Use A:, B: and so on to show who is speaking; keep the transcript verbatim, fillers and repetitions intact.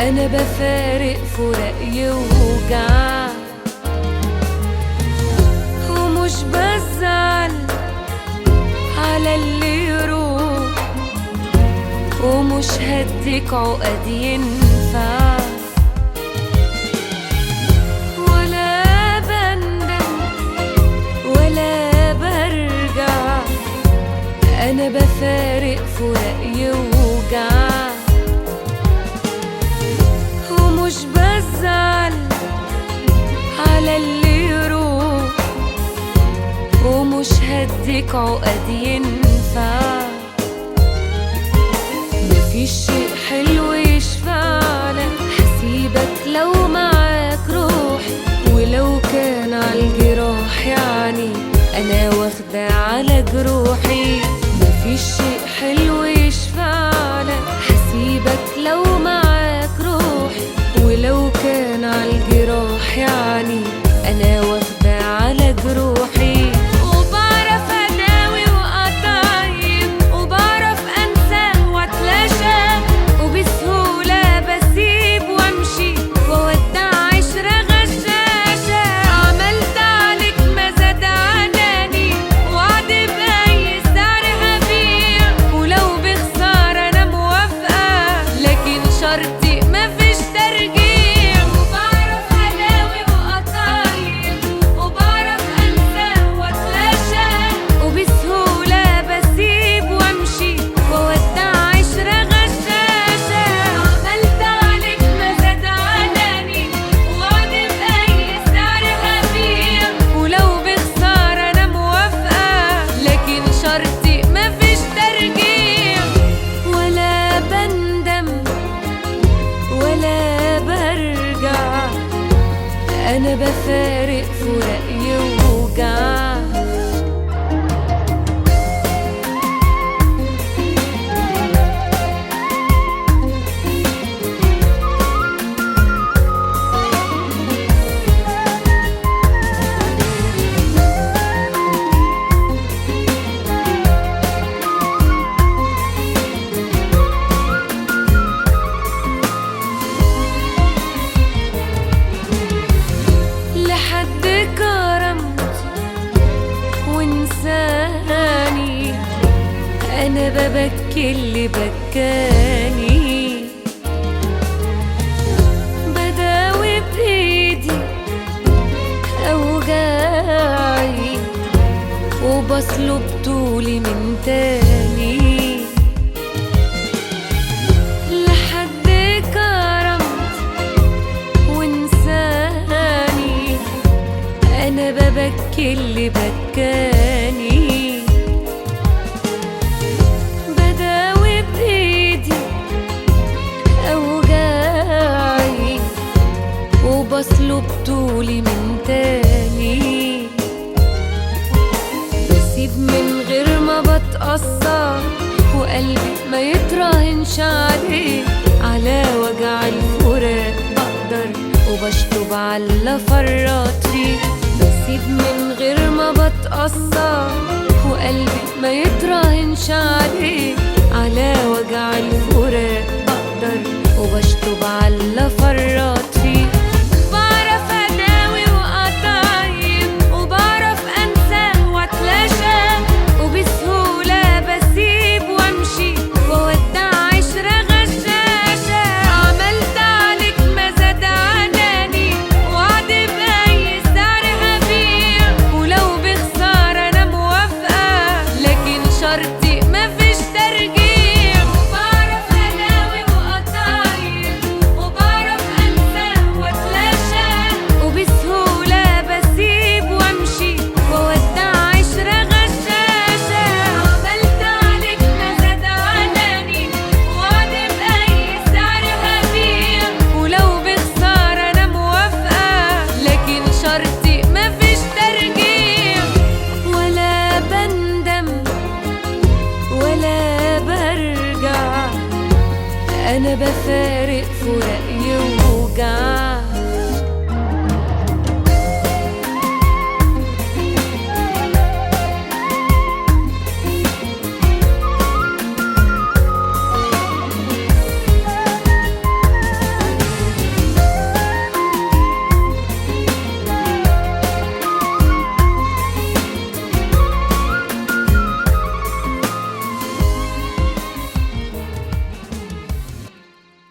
A: أنا بفارق فراق يوجع، ومش بزعل على اللي يروح، ومش هديك عقد ينفع، ولا بندم ولا برجع. أنا بفارق فراق يوجع، ومش بزعل على اللي يروح، ومش هديك عقد ينفع. مفيش شيء حلو يشفعلك، هسيبك لو معاك روحي، ولو كان عالجراح يعني أنا واخدة على جروحي. مفيش شيء حلو يشفعلك، هسيبك لو معاك روحي، ولو كان عالجراح يعني أنا واخدة على جروحي. وبعرف أداوي وأطيب، وبعرف أنسى وأتلاشى، وبسهولة بسيب وأمشي وأودع عشرة غشاشة. عملت عليك ما زاد عناني، وعد بأي سعر هبيع، ولو بخسارة أنا موافقة، لكن شرطي مفيش ترجيع. وبعرف أداوي وأطيب، وبعرف أنسى وأتلاشى، وبسهولة بسيب وأمشي وأودع عشرة غشاشة. عملت عليك ما زاد عناني، وعد بأي سعر هبيع، ولو بخسارة أنا موافقة، لكن شرطي مفيش ترجيع. ولا بندم ولا برجع، أنا بفارق فراق يوجع. لحد كرمت وانساني، أنا ببكي اللي بكاني، بداوي بإيدي أوجاعي، وبصلب طولي من تاني. لحد كرمت وانساني، أنا ببكي اللي بكاني، بداوي بإيدي أوجاعي، وبصلب طولي من تاني. بسيب من غير ما بتأثر، وقلبي ما يتراهنش عليه، على وجع الفراق بقدر وبشطب على فرط فيه. بسيب من غير ما بتأثر، وقلبي ما يتراهنش عليه، على وجع الفراق بقدر وبشطب على فرط فيه. بعرف أداوي وأطيب، وبعرف أنسى وأتلاشى، وبسهولة بسيب وأمشي وأودع عشرة غشاشة. عملت عليك ما زاد عناني، وعد بأي سعر هبيع، ولو بخسارة أنا موافقة، لكن شرطي مفيش ترجيع. وبعرف أداوي وأطيب، وبعرف أنسى وأتلاشى، وبسهولة بسيب وأمشي وأودع عشرة غشاشة. عملت عليك ما زاد عناني، وعد بأي سعر هبيع، ولو بخسارة أنا موافقة، لكن شرطي مفيش ترجيع. ولا بندم ولا برجع، أنا بفارق فراق يوجع.